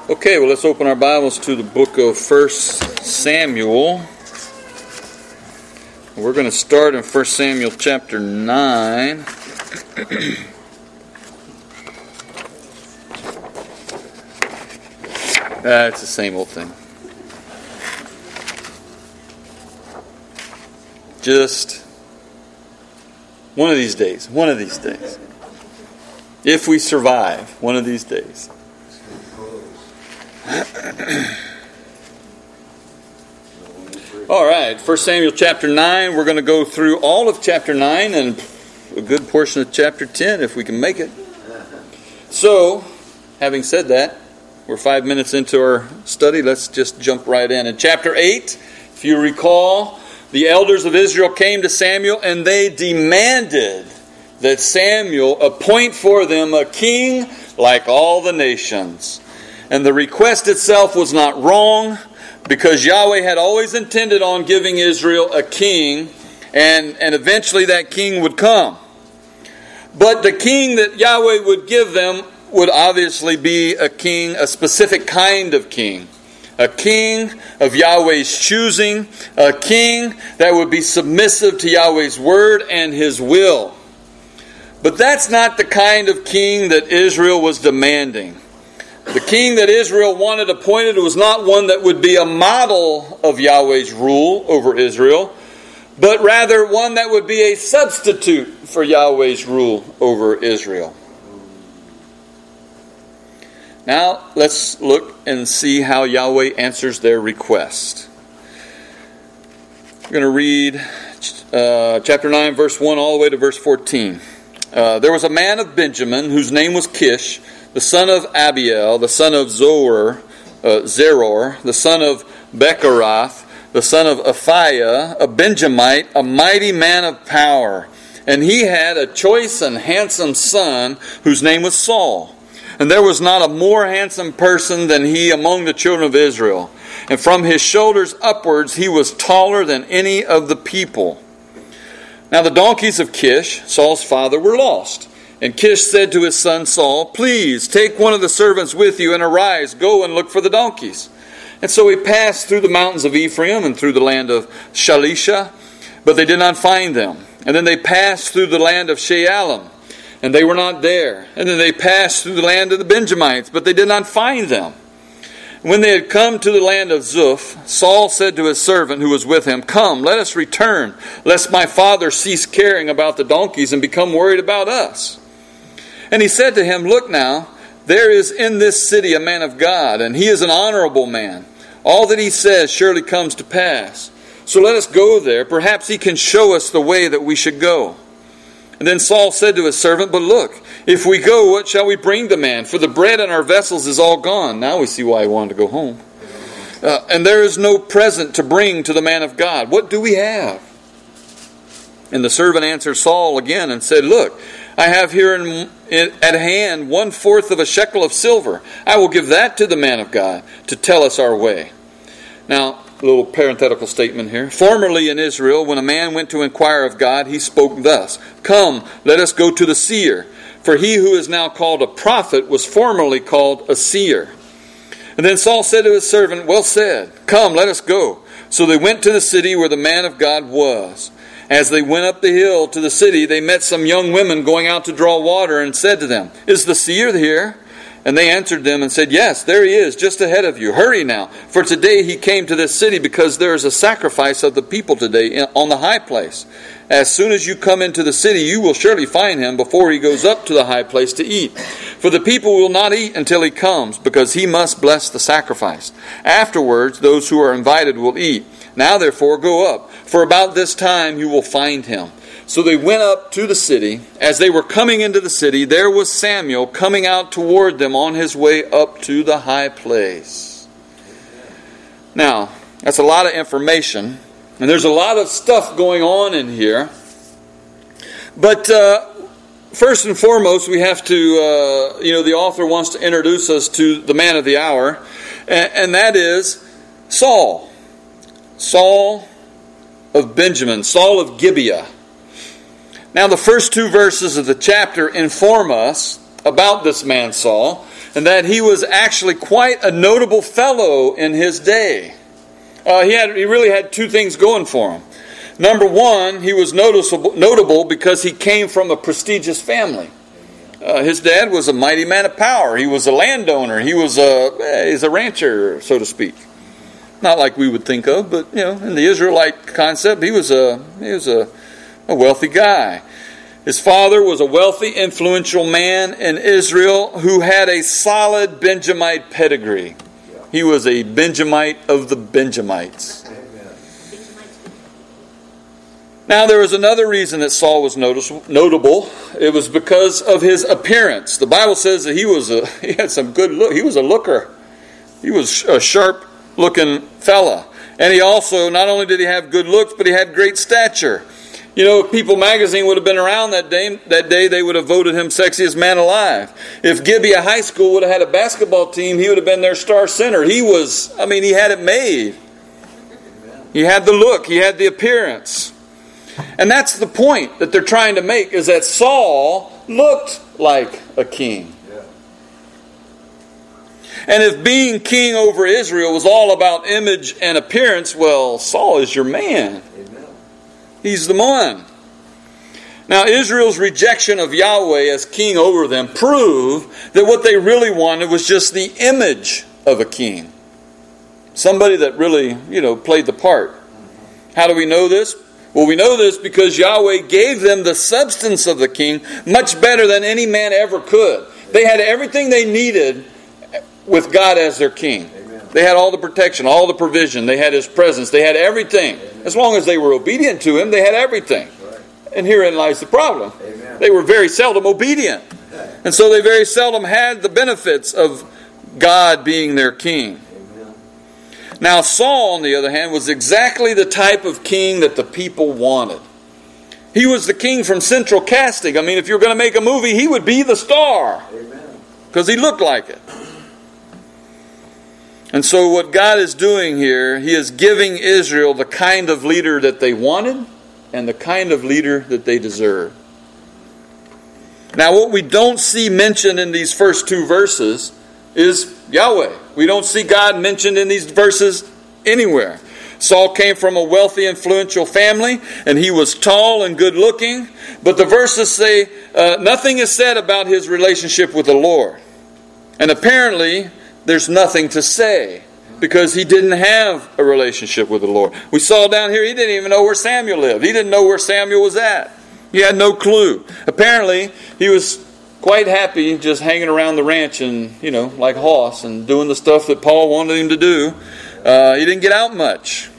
Okay, well, let's open our Bibles to the book of 1 Samuel. We're going to start in 1 Samuel chapter 9. It's the same old thing. Just one of these days. If we survive, one of these days. All right, 1 Samuel chapter 9. We're going to go through all of chapter 9 and a good portion of chapter 10 if we can make it. So, having said that, we're 5 minutes into our study. Let's just jump right in. In chapter 8, if you recall, the elders of Israel came to Samuel and they demanded that Samuel appoint for them a king like all the nations. And the request itself was not wrong, because Yahweh had always intended on giving Israel a king, and eventually that king would come. But the king that Yahweh would give them would obviously be a king, a specific kind of king. A king of Yahweh's choosing, a king that would be submissive to Yahweh's word and His will. But that's not the kind of king that Israel was demanding. The king that Israel wanted appointed was not one that would be a model of Yahweh's rule over Israel, but rather one that would be a substitute for Yahweh's rule over Israel. Now, let's look and see how Yahweh answers their request. We're going to read chapter 9, verse 1 all the way to verse 14. There was a man of Benjamin whose name was Kish, the son of Abiel, the son of Zeror, the son of Bechorath, the son of Aphiah, a Benjamite, a mighty man of power. And he had a choice and handsome son whose name was Saul. And there was not a more handsome person than he among the children of Israel. And from his shoulders upwards he was taller than any of the people. Now the donkeys of Kish, Saul's father, were lost. And Kish said to his son Saul, "Please, take one of the servants with you and arise, go and look for the donkeys." And so he passed through the mountains of Ephraim and through the land of Shalisha, but they did not find them. And then they passed through the land of Shaalim, and they were not there. And then they passed through the land of the Benjamites, but they did not find them. When they had come to the land of Zuph, Saul said to his servant who was with him, "Come, let us return, lest my father cease caring about the donkeys and become worried about us." And he said to him, "Look now, there is in this city a man of God, and he is an honorable man. All that he says surely comes to pass. So let us go there. Perhaps he can show us the way that we should go." And then Saul said to his servant, "But look, if we go, what shall we bring the man? For the bread in our vessels is all gone." Now we see why he wanted to go home. "And there is no present to bring to the man of God. What do we have?" And the servant answered Saul again and said, "Look, I have here at hand 1/4 of a shekel of silver. I will give that to the man of God to tell us our way." Now, a little parenthetical statement here. Formerly in Israel, when a man went to inquire of God, he spoke thus, "Come, let us go to the seer. For he who is now called a prophet was formerly called a seer." And then Saul said to his servant, "Well said. Come, let us go." So they went to the city where the man of God was. As they went up the hill to the city, they met some young women going out to draw water and said to them, "Is the seer here?" And they answered them and said, "Yes, there he is, just ahead of you. Hurry now, for today he came to this city because there is a sacrifice of the people today on the high place. As soon as you come into the city, you will surely find him before he goes up to the high place to eat. For the people will not eat until he comes, because he must bless the sacrifice. Afterwards, those who are invited will eat. Now therefore go up, for about this time you will find him." So they went up to the city. As they were coming into the city, there was Samuel coming out toward them on his way up to the high place. Now, that's a lot of information, and there's a lot of stuff going on in here. But first and foremost, we have to, the author wants to introduce us to the man of the hour, and that is Saul. Saul of Benjamin, Saul of Gibeah. Now the first two verses of the chapter inform us about this man Saul, and that he was actually quite a notable fellow in his day. He really had two things going for him. Number one, he was notable because he came from a prestigious family. His dad was a mighty man of power. He was a landowner. He's a rancher, so to speak. Not like we would think of, but in the Israelite concept, he was a wealthy guy. His father was a wealthy, influential man in Israel who had a solid Benjamite pedigree. He was a Benjamite of the Benjamites. Now, there was another reason that Saul was notable. It was because of his appearance. The Bible says that he had some good look. He was a looker. He was a sharp-looking fella. And he also, not only did he have good looks, but he had great stature. If People magazine would have been around that day, they would have voted him sexiest man alive. If Gibeah High School would have had a basketball team, he would have been their star center. He had it made. He had the look. He had the appearance. And that's the point that they're trying to make, is that Saul looked like a king. And if being king over Israel was all about image and appearance, well, Saul is your man. He's the one. Now, Israel's rejection of Yahweh as king over them proved that what they really wanted was just the image of a king. Somebody that really, played the part. How do we know this? Well, we know this because Yahweh gave them the substance of the king much better than any man ever could. They had everything they needed with God as their king. Amen. They had all the protection, all the provision. They had His presence. They had everything. Amen. As long as they were obedient to Him, they had everything. Right. And herein lies the problem. Amen. They were very seldom obedient. And so they very seldom had the benefits of God being their king. Now, Saul, on the other hand, was exactly the type of king that the people wanted. He was the king from central casting. I mean, if you're going to make a movie, he would be the star. Because he looked like it. And so what God is doing here, He is giving Israel the kind of leader that they wanted and the kind of leader that they deserve. Now, what we don't see mentioned in these first two verses is Yahweh. We don't see God mentioned in these verses anywhere. Saul came from a wealthy, influential family, and he was tall and good looking. But the verses say nothing is said about his relationship with the Lord. And apparently, there's nothing to say because he didn't have a relationship with the Lord. We saw down here, he didn't even know where Samuel lived. He didn't know where Samuel was at. He had no clue. Apparently, he was quite happy just hanging around the ranch and, like Hoss and doing the stuff that Paul wanted him to do. He didn't get out much.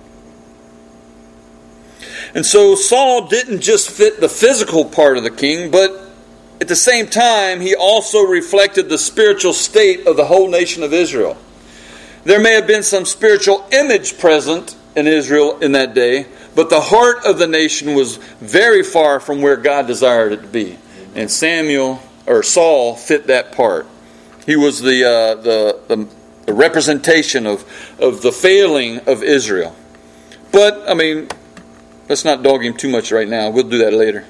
And so Saul didn't just fit the physical part of the king, but at the same time, he also reflected the spiritual state of the whole nation of Israel. There may have been some spiritual image present in Israel in that day, but the heart of the nation was very far from where God desired it to be. And Saul fit that part. He was the representation of the failing of Israel. But, let's not dog him too much right now. We'll do that later.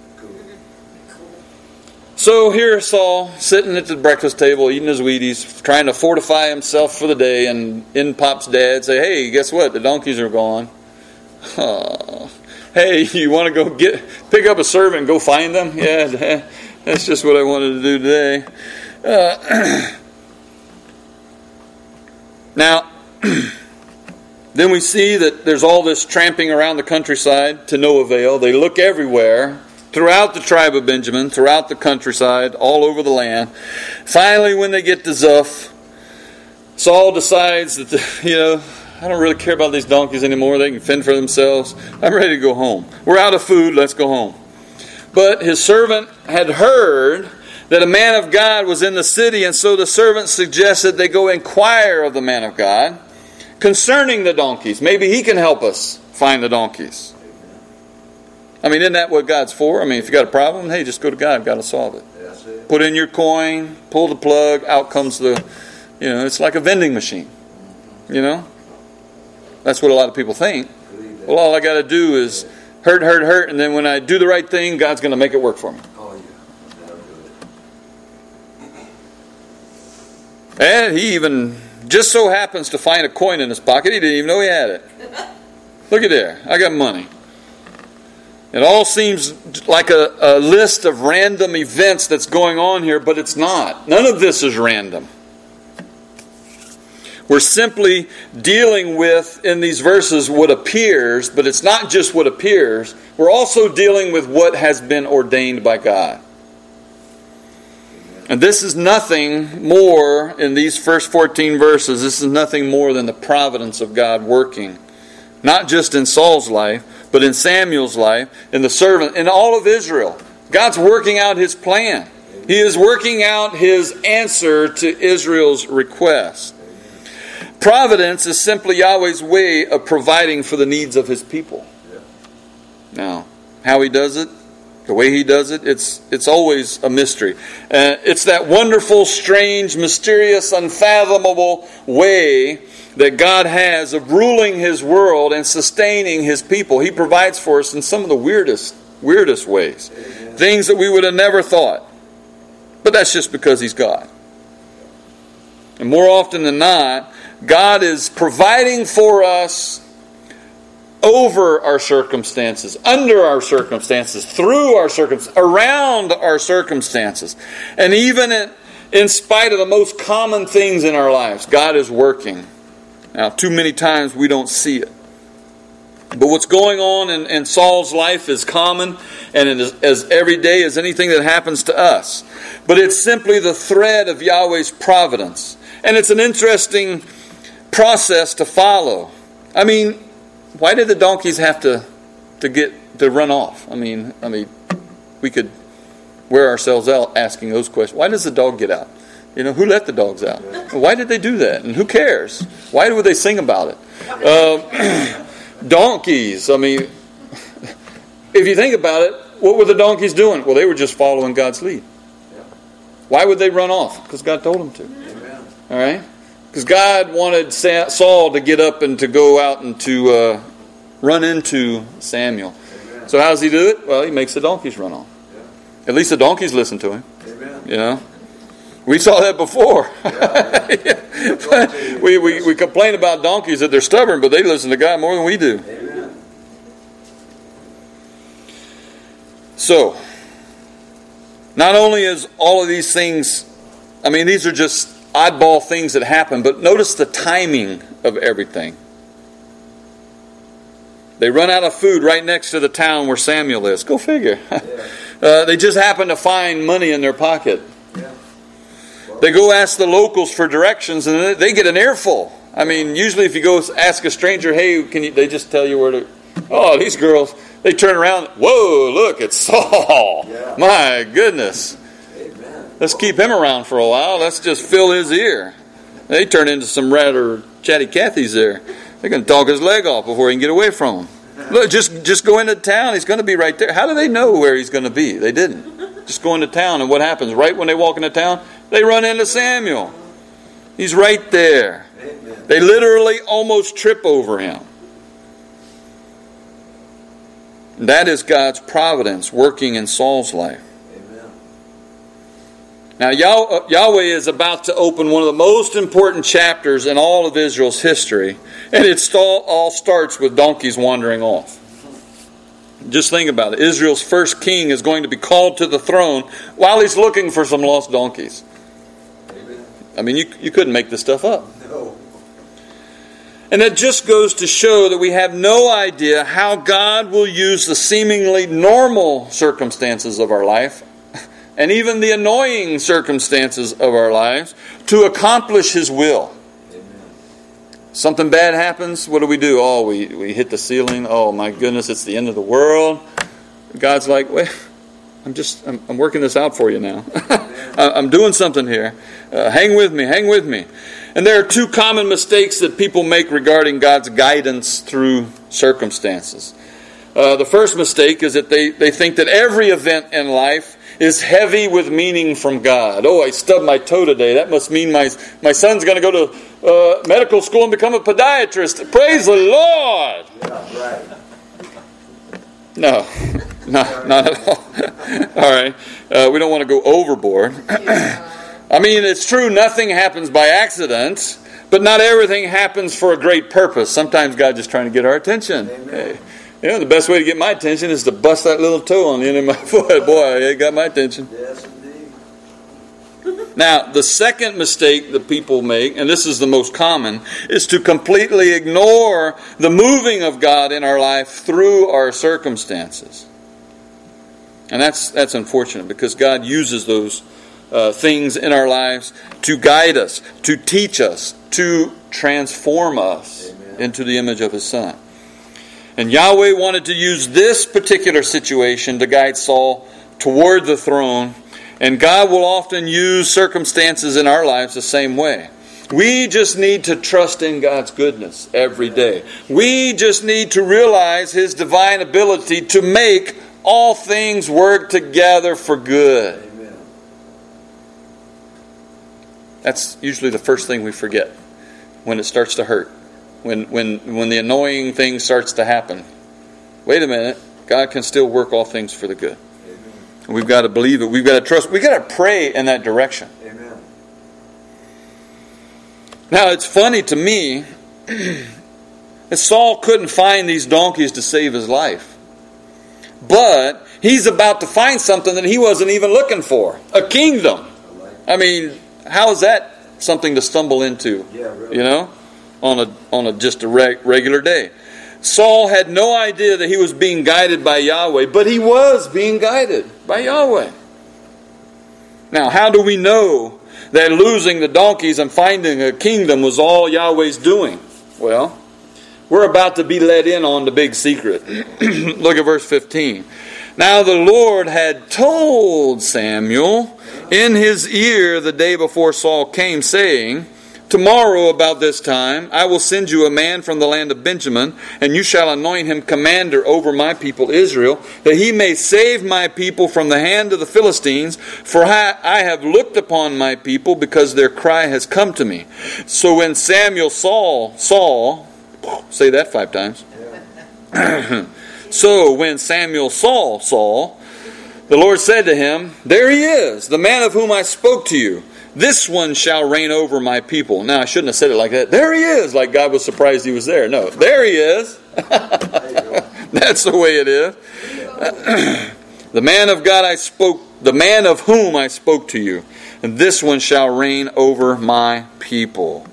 So here's Saul sitting at the breakfast table, eating his Wheaties, trying to fortify himself for the day, and in pops Dad, say, "Hey, guess what? The donkeys are gone." Hey, you want to go pick up a servant and go find them? Yeah, that's just what I wanted to do today. Now, then we see that there's all this tramping around the countryside to no avail. They look everywhere, throughout the tribe of Benjamin, throughout the countryside, all over the land. Finally, when they get to Zuph, Saul decides that, I don't really care about these donkeys anymore. They can fend for themselves. I'm ready to go home. We're out of food. Let's go home. But his servant had heard that a man of God was in the city, and so the servant suggested they go inquire of the man of God concerning the donkeys. Maybe he can help us find the donkeys. Isn't that what God's for? If you got a problem, hey, just go to God. God will solve it. That's it. Put in your coin, pull the plug, out comes it's like a vending machine. That's what a lot of people think. Well, all I got to do is hurt, and then when I do the right thing, God's going to make it work for me. And he even just so happens to find a coin in his pocket. He didn't even know he had it. Look at there. I got money. It all seems like a list of random events that's going on here, but it's not. None of this is random. We're simply dealing with, in these verses, what appears, but it's not just what appears. We're also dealing with what has been ordained by God. And this is nothing more, in these first 14 verses, this is nothing more than the providence of God working. Not just in Saul's life, but in Samuel's life, in the servant, in all of Israel. God's working out His plan. He is working out His answer to Israel's request. Providence is simply Yahweh's way of providing for the needs of His people. Now, how He does it, the way He does it, it's always a mystery. It's that wonderful, strange, mysterious, unfathomable way that God has of ruling His world and sustaining His people. He provides for us in some of the weirdest ways. Amen. Things that we would have never thought. But that's just because He's God. And more often than not, God is providing for us over our circumstances, under our circumstances, through our circumstances, around our circumstances. And even in spite of the most common things in our lives, God is working. Now, too many times we don't see it. But what's going on in Saul's life is common and it is as everyday as anything that happens to us. But it's simply the thread of Yahweh's providence. And it's an interesting process to follow. I mean, why did the donkeys have to run off? I mean, we could wear ourselves out asking those questions. Why does the dog get out? You know, who let the dogs out? Why did they do that? And who cares? Why would they sing about it? Donkeys. I mean, if you think about it, what were the donkeys doing? Well, they were just following God's lead. Why would they run off? Because God told them to. Amen. All right? Because God wanted Saul to get up and to go out and to run into Samuel. Amen. So how does He do it? Well, He makes the donkeys run off. Yeah. At least the donkeys listen to Him. Amen. You know? We saw that before. Yeah. we complain about donkeys that they're stubborn, but they listen to God more than we do. Amen. So, not only is all of these things, I mean, these are just oddball things that happen, but notice the timing of everything. They run out of food right next to the town where Samuel is. Go figure. Yeah. They just happen to find money in their pocket. They go ask the locals for directions, and they get an earful. I mean, usually if you go ask a stranger, hey, they just tell you where to... Oh, these girls, they turn around. Whoa, look, it's Saul. Yeah. My goodness. Amen. Let's keep him around for a while. Let's just fill his ear. They turn into some rather chatty Cathys there. They're going to talk his leg off before he can get away from him. Look, just go into town. He's going to be right there. How do they know where he's going to be? They didn't. Just go into town, and what happens? Right when they walk into town, they run into Samuel. He's right there. Amen. They literally almost trip over him. That is God's providence working in Saul's life. Amen. Now Yahweh is about to open one of the most important chapters in all of Israel's history. And it all starts with donkeys wandering off. Just think about it. Israel's first king is going to be called to the throne while he's looking for some lost donkeys. Amen. I mean, you couldn't make this stuff up. No. And it just goes to show that we have no idea how God will use the seemingly normal circumstances of our life and even the annoying circumstances of our lives to accomplish His will. Something bad happens, what do? Oh, we hit the ceiling. Oh my goodness, it's the end of the world. God's like, wait, I'm working this out for you now. I'm doing something here. Hang with me. And there are two common mistakes that people make regarding God's guidance through circumstances. The first mistake is that they think that every event in life is heavy with meaning from God. Oh, I stubbed my toe today. That must mean my son's going to go to medical school and become a podiatrist. Praise the Lord! Yeah, right. No, not at all. All right. We don't want to go overboard. I mean, it's true nothing happens by accident, but not everything happens for a great purpose. Sometimes God's just trying to get our attention. Hey, the best way to get my attention is to bust that little toe on the end of my foot. Boy, it got my attention. Yes, indeed. Now, the second mistake that people make, and this is the most common, is to completely ignore the moving of God in our life through our circumstances. And that's unfortunate, because God uses those things in our lives to guide us, to teach us, to transform us into the image of His Son. And Yahweh wanted to use this particular situation to guide Saul toward the throne. And God will often use circumstances in our lives the same way. We just need to trust in God's goodness every day. We just need to realize His divine ability to make all things work together for good. Amen. That's usually the first thing we forget when it starts to hurt. When the annoying thing starts to happen. Wait a minute. God can still work all things for the good. And we've got to believe it. We've got to trust. We've got to pray in that direction. Amen. Now, it's funny to me that Saul couldn't find these donkeys to save his life. But he's about to find something that he wasn't even looking for. A kingdom. I mean, how is that something to stumble into? Yeah, really. You know? On a just a regular day. Saul had no idea that he was being guided by Yahweh, but he was being guided by Yahweh. Now, how do we know that losing the donkeys and finding a kingdom was all Yahweh's doing? Well, we're about to be let in on the big secret. Look at verse 15. Now the Lord had told Samuel in his ear the day before Saul came, saying, tomorrow about this time I will send you a man from the land of Benjamin, and you shall anoint him commander over my people Israel, that he may save my people from the hand of the Philistines, for I have looked upon my people, because their cry has come to me. So when Samuel saw, say that 5 times. So when Samuel saw Saul, the Lord said to him, there he is, the man of whom I spoke to you. This one shall reign over my people. Now, I shouldn't have said it like that. There he is, like God was surprised he was there. No, there he is. That's the way it is. The man of God I spoke, the man of whom I spoke to you. And this one shall reign over my people.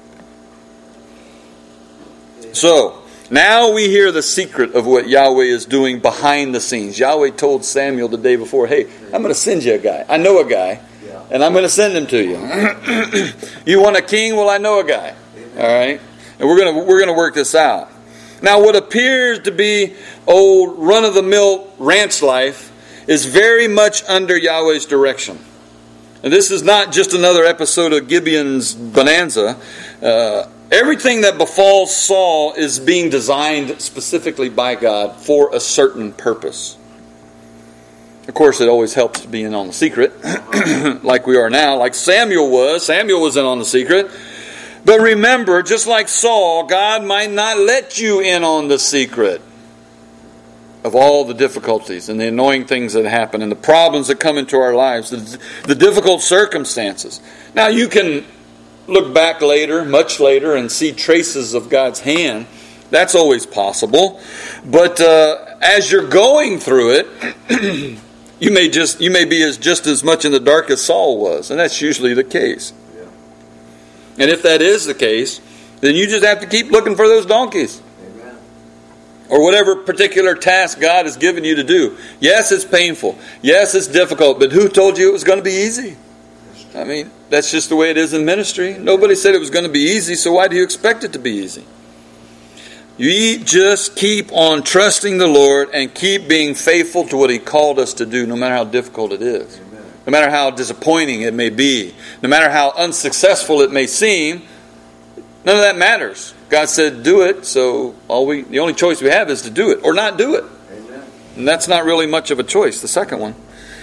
So, now we hear the secret of what Yahweh is doing behind the scenes. Yahweh told Samuel the day before, hey, I'm going to send you a guy. I know a guy. And I'm going to send him to you. You want a king? Well, I know a guy. All right? And we're going to work this out. Now, what appears to be old run-of-the-mill ranch life is very much under Yahweh's direction. And this is not just another episode of Gibeon's Bonanza. Everything that befalls Saul is being designed specifically by God for a certain purpose. Of course, it always helps to be in on the secret, like we are now, like Samuel was. Samuel was in on the secret. But remember, just like Saul, God might not let you in on the secret of all the difficulties and the annoying things that happen and the problems that come into our lives, the difficult circumstances. Now, you can look back later, much later, and see traces of God's hand. That's always possible. But as you're going through it, you may be just as much in the dark as Saul was, and that's usually the case. Yeah. And if that is the case, then you just have to keep looking for those donkeys. Amen. Or whatever particular task God has given you to do. Yes, it's painful. Yes, it's difficult, but who told you it was going to be easy? I mean, that's just the way it is in ministry. Nobody said it was going to be easy, so why do you expect it to be easy? You just keep on trusting the Lord and keep being faithful to what He called us to do, no matter how difficult it is. Amen. No matter how disappointing it may be. No matter how unsuccessful it may seem. None of that matters. God said do it, so the only choice we have is to do it or not do it. Amen. And that's not really much of a choice, the second one.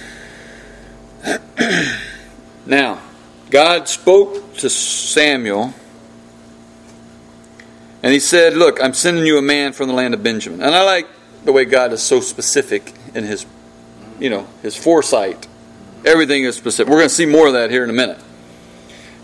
Now, God spoke to Samuel, and He said, look, I'm sending you a man from the land of Benjamin. And I like the way God is so specific in His foresight. Everything is specific. We're going to see more of that here in a minute.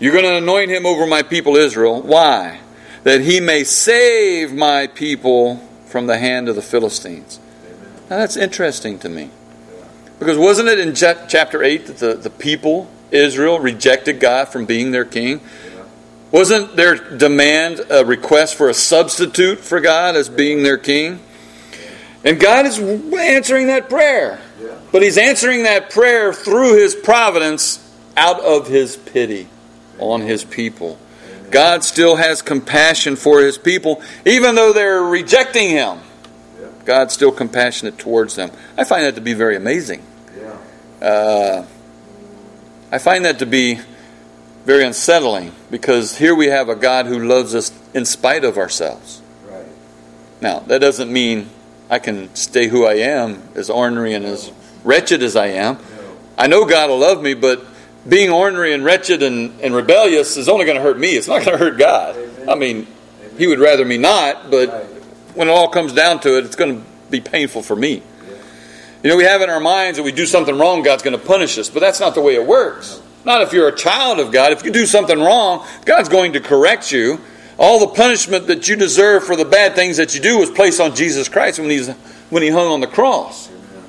You're going to anoint him over my people Israel. Why? That he may save my people from the hand of the Philistines. Now that's interesting to me. Because wasn't it in chapter 8 that the people, Israel, rejected God from being their king? Wasn't their demand a request for a substitute for God as being their king? And God is answering that prayer. But he's answering that prayer through his providence out of his pity on his people. God still has compassion for his people, even though they're rejecting him. God's still compassionate towards them. I find that to be very amazing. I find that to be very unsettling, because here we have a God who loves us in spite of ourselves. Right. Now, that doesn't mean I can stay who I am, as ornery and as wretched as I am. I know God will love me, but being ornery and wretched and rebellious is only going to hurt me. It's not going to hurt God. I mean, he would rather me not, but when it all comes down to it, it's going to be painful for me. You know, we have in our minds that we do something wrong, God's going to punish us, but that's not the way it works. Not if you're a child of God. If you do something wrong, God's going to correct you. All the punishment that you deserve for the bad things that you do was placed on Jesus Christ when he hung on the cross.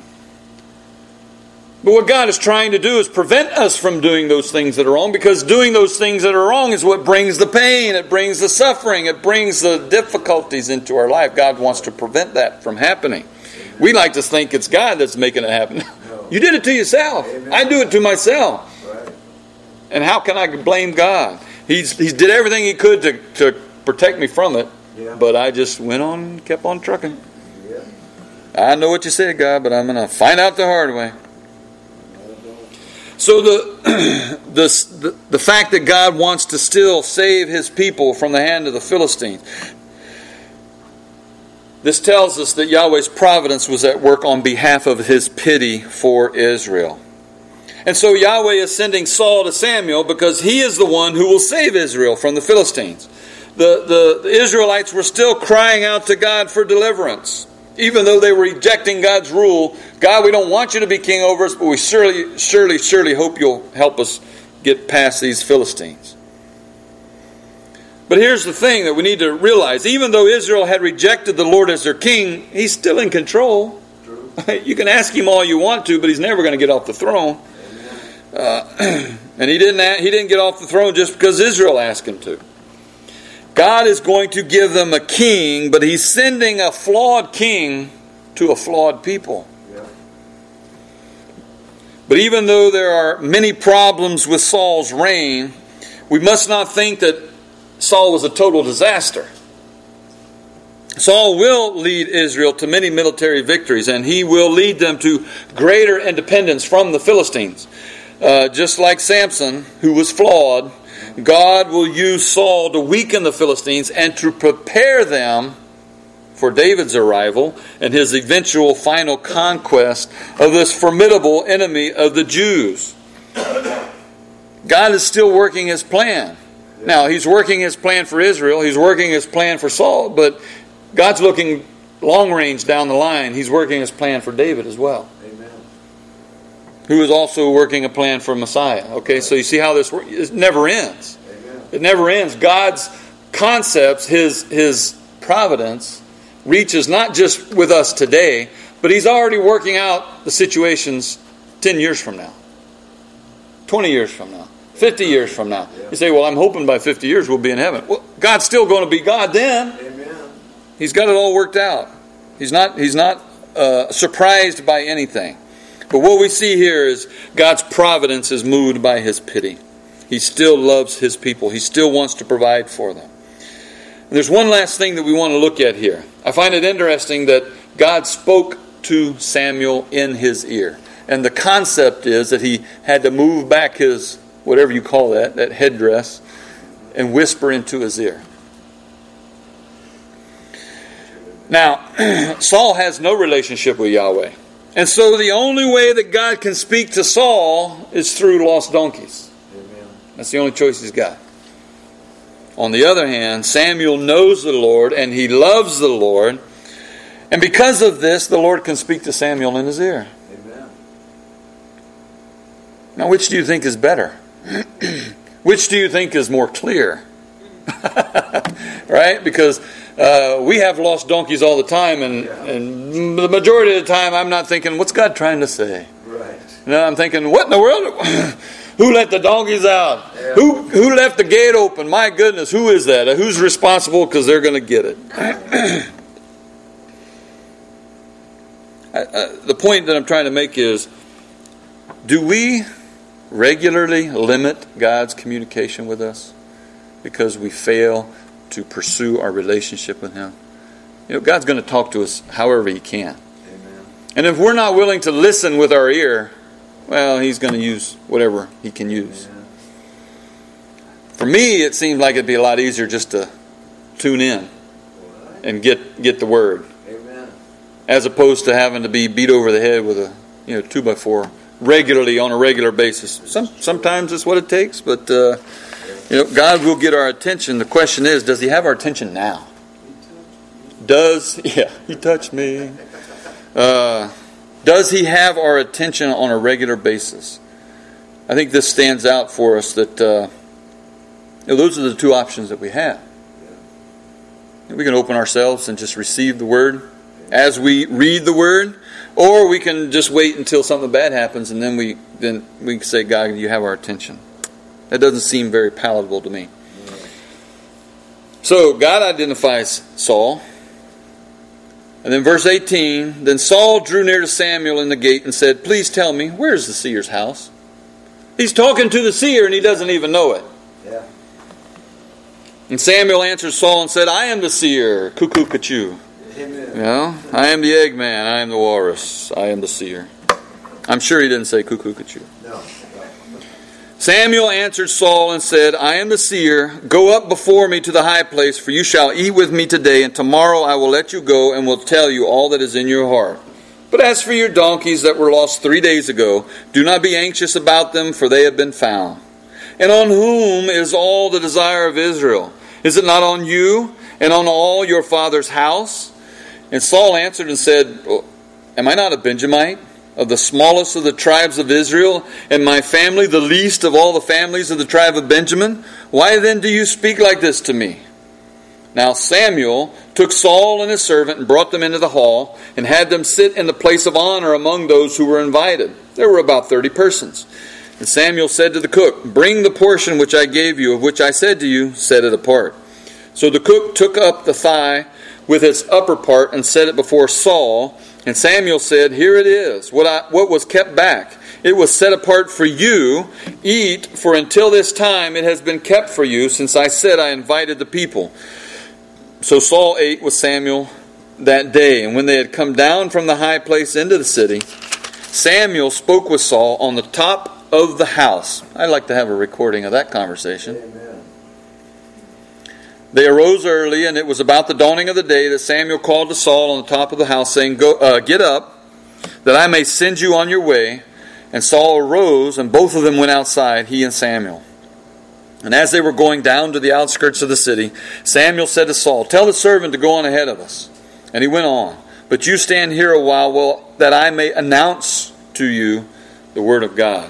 But what God is trying to do is prevent us from doing those things that are wrong, because doing those things that are wrong is what brings the pain, it brings the suffering, it brings the difficulties into our life. God wants to prevent that from happening. We like to think it's God that's making it happen. You did it to yourself. I do it to myself. And how can I blame God? He did everything he could to protect me from it, but I just went on and kept on trucking. I know what you said, God, but I'm going to find out the hard way. So the fact that God wants to still save his people from the hand of the Philistines, this tells us that Yahweh's providence was at work on behalf of his pity for Israel. And so Yahweh is sending Saul to Samuel because he is the one who will save Israel from the Philistines. The Israelites were still crying out to God for deliverance. Even though they were rejecting God's rule, God, we don't want you to be king over us, but we surely hope you'll help us get past these Philistines. But here's the thing that we need to realize. Even though Israel had rejected the Lord as their king, he's still in control. You can ask him all you want to, but he's never going to get off the throne. And he didn't get off the throne just because Israel asked him to. God is going to give them a king, but he's sending a flawed king to a flawed people. But even though there are many problems with Saul's reign, we must not think that Saul was a total disaster. Saul will lead Israel to many military victories, and he will lead them to greater independence from the Philistines. Just like Samson, who was flawed, God will use Saul to weaken the Philistines and to prepare them for David's arrival and his eventual final conquest of this formidable enemy of the Jews. God is still working his plan. Now, he's working his plan for Israel. He's working his plan for Saul. But God's looking long range down the line. He's working his plan for David as well. Amen. Who is also working a plan for Messiah. Okay, so you see how this works? It never ends. Amen. It never ends. God's concepts, his providence, reaches not just with us today, but he's already working out the situations 10 years from now, 20 years from now, 50 years from now. You say, well, I'm hoping by 50 years we'll be in heaven. Well, God's still going to be God then. Amen. He's got it all worked out. He's not surprised by anything. But what we see here is God's providence is moved by his pity. He still loves his people. He still wants to provide for them. And there's one last thing that we want to look at here. I find it interesting that God spoke to Samuel in his ear. And the concept is that he had to move back his, whatever you call that headdress, and whisper into his ear. Now, Saul has no relationship with Yahweh. And so the only way that God can speak to Saul is through lost donkeys. Amen. That's the only choice he's got. On the other hand, Samuel knows the Lord and he loves the Lord. And because of this, the Lord can speak to Samuel in his ear. Amen. Now, which do you think is better? Which do you think is more clear? Right? Because we have lost donkeys all the time, and the majority of the time I'm not thinking, what's God trying to say? Right. No, I'm thinking, what in the world? Who let the donkeys out? Yeah. Who left the gate open? My goodness, who is that? Who's responsible? Because they're going to get it. The point that I'm trying to make is, do we regularly limit God's communication with us because we fail to pursue our relationship with Him? You know, God's going to talk to us however He can. Amen. And if we're not willing to listen with our ear, well, He's going to use whatever He can use. Amen. For me, it seems like it'd be a lot easier just to tune in and get the Word, Amen. as opposed to having to be beat over the head with a 2x4 regularly on a regular basis. Sometimes it's what it takes, but God will get our attention. The question is, does He have our attention now? He touched me. Does He have our attention on a regular basis? I think this stands out for us that those are the two options that we have. We can open ourselves and just receive the Word as we read the Word, or we can just wait until something bad happens and then we can say, God, you have our attention. That doesn't seem very palatable to me. So God identifies Saul. And then verse 18, then Saul drew near to Samuel in the gate and said, please tell me, where's the seer's house? He's talking to the seer and he doesn't even know it. Yeah. And Samuel answered Saul and said, I am the seer, cuckoo, cuckoo. Amen. I am the eggman, I am the walrus, I am the seer. I'm sure he didn't say cuckoo, cuckoo. No. Samuel answered Saul and said, I am the seer. Go up before me to the high place, for you shall eat with me today, and tomorrow I will let you go and will tell you all that is in your heart. But as for your donkeys that were lost 3 days ago, do not be anxious about them, for they have been found. And on whom is all the desire of Israel? Is it not on you and on all your father's house? And Saul answered and said, am I not a Benjamite, of the smallest of the tribes of Israel, and my family the least of all the families of the tribe of Benjamin? Why then do you speak like this to me? Now Samuel took Saul and his servant and brought them into the hall, and had them sit in the place of honor among those who were invited. There were about 30 persons. And Samuel said to the cook, bring the portion which I gave you, of which I said to you, set it apart. So the cook took up the thigh with its upper part and set it before Saul. And Samuel said, here it is, what was kept back. It was set apart for you. Eat, for until this time it has been kept for you, since I said I invited the people. So Saul ate with Samuel that day. And when they had come down from the high place into the city, Samuel spoke with Saul on the top of the house. I'd like to have a recording of that conversation. Amen. They arose early, and it was about the dawning of the day that Samuel called to Saul on the top of the house, saying, get up, that I may send you on your way. And Saul arose, and both of them went outside, he and Samuel. And as they were going down to the outskirts of the city, Samuel said to Saul, tell the servant to go on ahead of us. And he went on. But you stand here a while, that I may announce to you the word of God.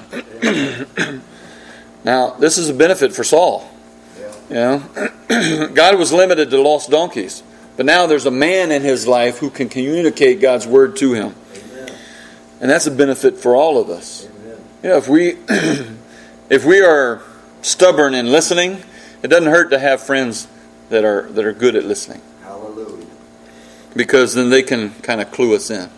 Now, this is a benefit for Saul. God was limited to lost donkeys. But now there's a man in his life who can communicate God's word to him. Amen. And that's a benefit for all of us. Amen. If we are stubborn in listening, it doesn't hurt to have friends that are good at listening. Hallelujah. Because then they can kind of clue us in.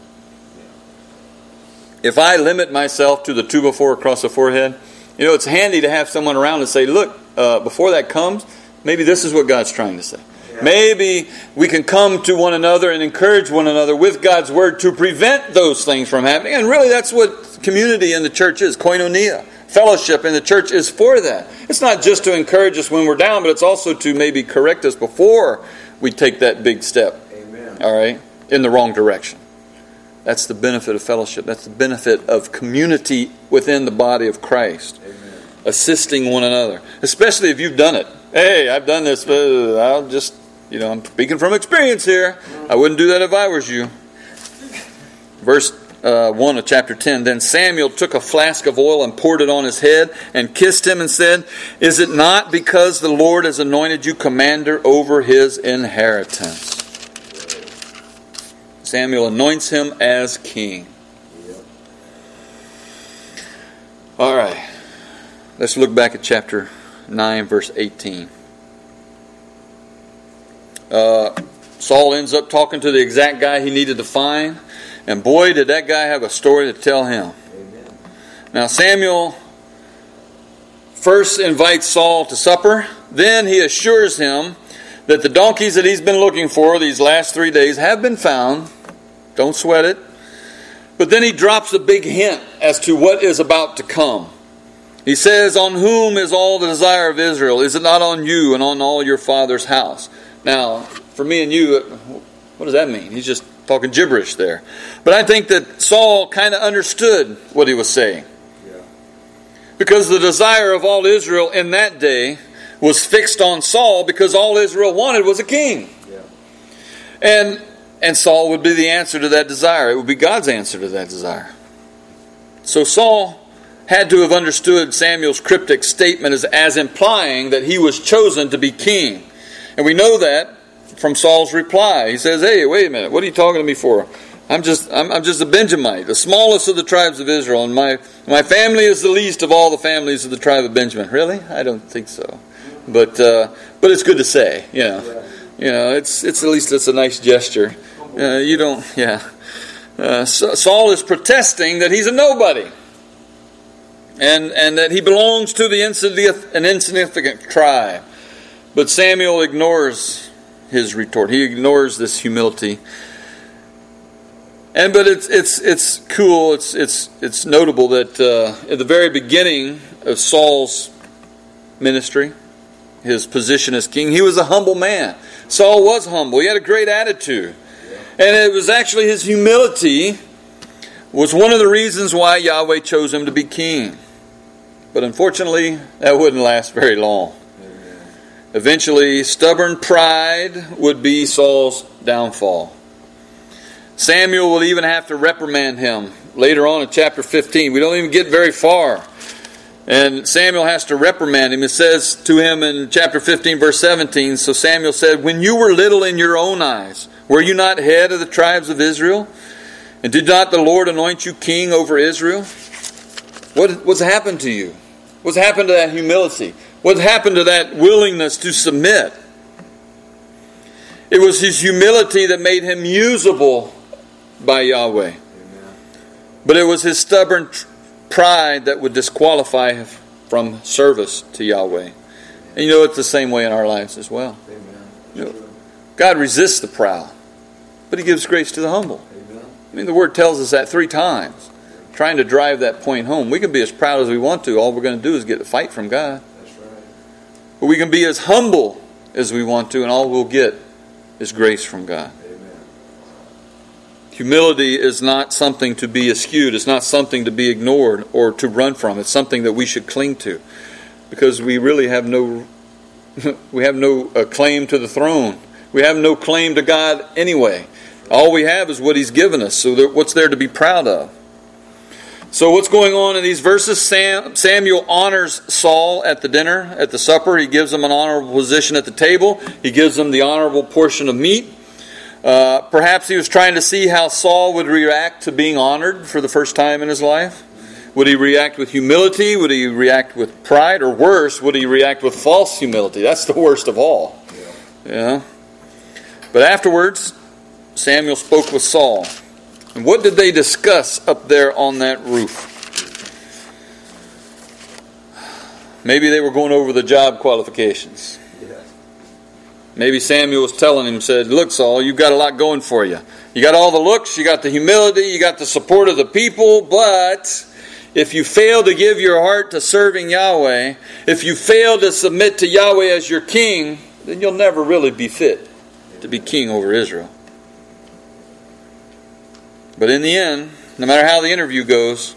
If I limit myself to the 2x4 across the forehead, it's handy to have someone around and say, look, before that comes, maybe this is what God's trying to say. Yeah. Maybe we can come to one another and encourage one another with God's word to prevent those things from happening. And really that's what community in the church is, koinonia. Fellowship in the church is for that. It's not just to encourage us when we're down, but it's also to maybe correct us before we take that big step. Amen. All right? In the wrong direction. That's the benefit of fellowship. That's the benefit of community within the body of Christ. Amen. Assisting one another. Especially if you've done it. Hey, I've done this. I'll just, I'm speaking from experience here. I wouldn't do that if I was you. Verse 1 of chapter 10. Then Samuel took a flask of oil and poured it on his head and kissed him and said, "Is it not because the Lord has anointed you commander over his inheritance?" Samuel anoints him as king. All right. Let's look back at chapter 9, verse 18. Saul ends up talking to the exact guy he needed to find. And boy, did that guy have a story to tell him. Amen. Now Samuel first invites Saul to supper. Then he assures him that the donkeys that he's been looking for these last 3 days have been found. Don't sweat it. But then he drops a big hint as to what is about to come. He says, "On whom is all the desire of Israel? Is it not on you and on all your father's house?" Now, for me and you, what does that mean? He's just talking gibberish there. But I think that Saul kind of understood what he was saying. Yeah. Because the desire of all Israel in that day was fixed on Saul, because all Israel wanted was a king. Yeah. And Saul would be the answer to that desire. It would be God's answer to that desire. So Saul had to have understood Samuel's cryptic statement as implying that he was chosen to be king. And we know that from Saul's reply. He says, "Hey, wait a minute, what are you talking to me for? I'm just a Benjamite, the smallest of the tribes of Israel, and my family is the least of all the families of the tribe of Benjamin." Really? I don't think so. But it's good to say, you know. You know, it's at least it's a nice gesture. Saul is protesting that he's a nobody. And that he belongs to an insignificant tribe. But Samuel ignores his retort. He ignores this humility. But it's cool. It's notable that at the very beginning of Saul's ministry, his position as king, he was a humble man. Saul was humble. He had a great attitude. And it was actually his humility was one of the reasons why Yahweh chose him to be king. But unfortunately, that wouldn't last very long. Eventually, stubborn pride would be Saul's downfall. Samuel will even have to reprimand him later on in chapter 15. We don't even get very far. And Samuel has to reprimand him. It says to him in chapter 15, verse 17, "So Samuel said, 'When you were little in your own eyes, were you not head of the tribes of Israel? And did not the Lord anoint you king over Israel?'" What's happened to you? What's happened to that humility? What happened to that willingness to submit? It was his humility that made him usable by Yahweh. Amen. But it was his stubborn pride that would disqualify him from service to Yahweh. And you know, it's the same way in our lives as well. You know, God resists the proud, but he gives grace to the humble. Amen. I mean, the Word tells us that 3 times. Trying to drive that point home. We can be as proud as we want to. All we're going to do is get a fight from God. That's right. But we can be as humble as we want to, and all we'll get is grace from God. Amen. Humility is not something to be eschewed. It's not something to be ignored or to run from. It's something that we should cling to, because we really have no claim to the throne. We have no claim to God anyway. All we have is what He's given us. So what's there to be proud of? So what's going on in these verses? Samuel honors Saul at the dinner, at the supper. He gives him an honorable position at the table. He gives him the honorable portion of meat. Perhaps he was trying to see how Saul would react to being honored for the first time in his life. Would he react with humility? Would he react with pride? Or worse, would he react with false humility? That's the worst of all. Yeah. But afterwards, Samuel spoke with Saul. And what did they discuss up there on that roof? Maybe they were going over the job qualifications. Maybe Samuel was telling him, said, "Look, Saul, you've got a lot going for you. You got all the looks, you got the humility, you got the support of the people, but if you fail to give your heart to serving Yahweh, if you fail to submit to Yahweh as your king, then you'll never really be fit to be king over Israel." But in the end, no matter how the interview goes,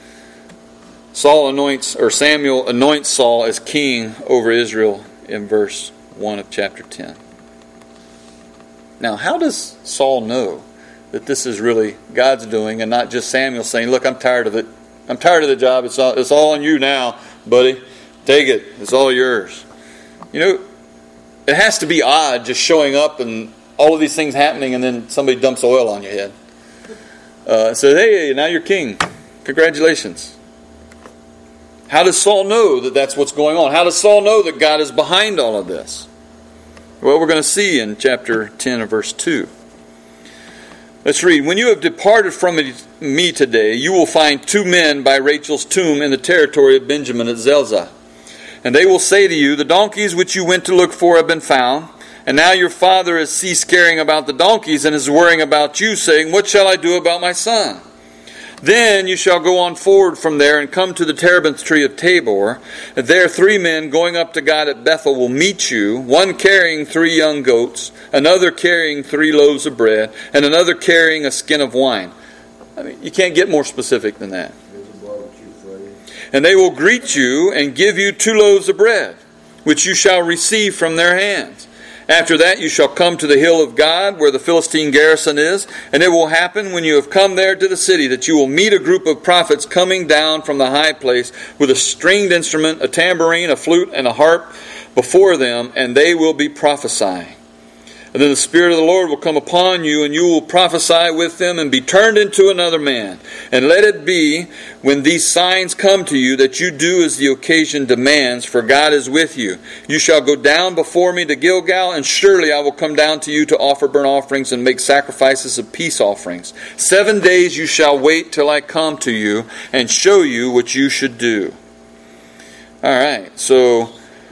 Samuel anoints Saul as king over Israel in verse 1 of chapter 10. Now, how does Saul know that this is really God's doing and not just Samuel saying, look, I'm tired of it. I'm tired of the job. It's all on you now, buddy. Take it. It's all yours. You know, it has to be odd just showing up and all of these things happening and then somebody dumps oil on your head. Says, hey, now you're king. Congratulations. How does Saul know that that's what's going on? How does Saul know that God is behind all of this? Well, we're going to see in chapter 10 and verse 2. Let's read. When you have departed from me today, you will find 2 men by Rachel's tomb in the territory of Benjamin at Zelzah. And they will say to you, the donkeys which you went to look for have been found. And now your father has ceased caring about the donkeys and is worrying about you, saying, what shall I do about my son? Then you shall go on forward from there and come to the terebinth tree of Tabor. And there 3 men going up to God at Bethel will meet you, one carrying 3 young goats, another carrying 3 loaves of bread, and another carrying a skin of wine. I mean, you can't get more specific than that. And they will greet you and give you 2 loaves of bread, which you shall receive from their hands. After that you shall come to the hill of God, where the Philistine garrison is, and it will happen when you have come there to the city that you will meet a group of prophets coming down from the high place with a stringed instrument, a tambourine, a flute, and a harp before them, and they will be prophesying. And then the Spirit of the Lord will come upon you, and you will prophesy with them and be turned into another man. And let it be, when these signs come to you, that you do as the occasion demands, for God is with you. You shall go down before me to Gilgal, and surely I will come down to you to offer burnt offerings and make sacrifices of peace offerings. 7 days you shall wait till I come to you and show you what you should do. All right, so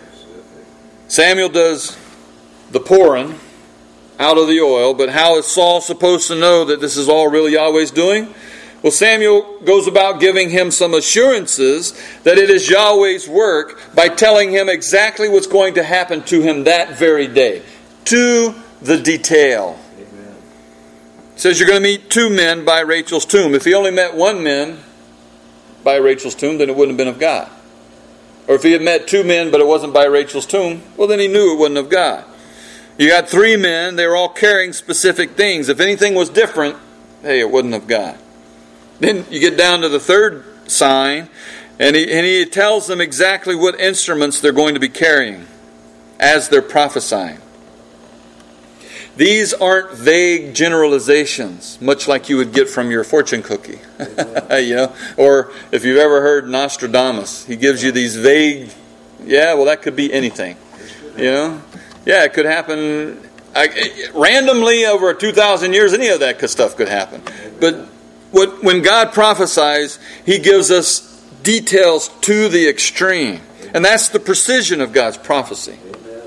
Samuel does the pouring out of the oil, but how is Saul supposed to know that this is all really Yahweh's doing? Well, Samuel goes about giving him some assurances that it is Yahweh's work by telling him exactly what's going to happen to him that very day, to the detail. Amen. It says you're going to meet 2 men by Rachel's tomb. If he only met 1 man by Rachel's tomb, then it wouldn't have been of God. Or if he had met 2 men but it wasn't by Rachel's tomb, well, then he knew it wasn't of God. You got 3 men, they were all carrying specific things. If anything was different, hey, it wasn't of God. Then you get down to the 3rd sign, and he tells them exactly what instruments they're going to be carrying as they're prophesying. These aren't vague generalizations, much like you would get from your fortune cookie. You know, or if you've ever heard Nostradamus, he gives you these vague, that could be anything. You know? Yeah, it could happen randomly over 2,000 years. Any of that stuff could happen. But when God prophesies, He gives us details to the extreme. And that's the precision of God's prophecy.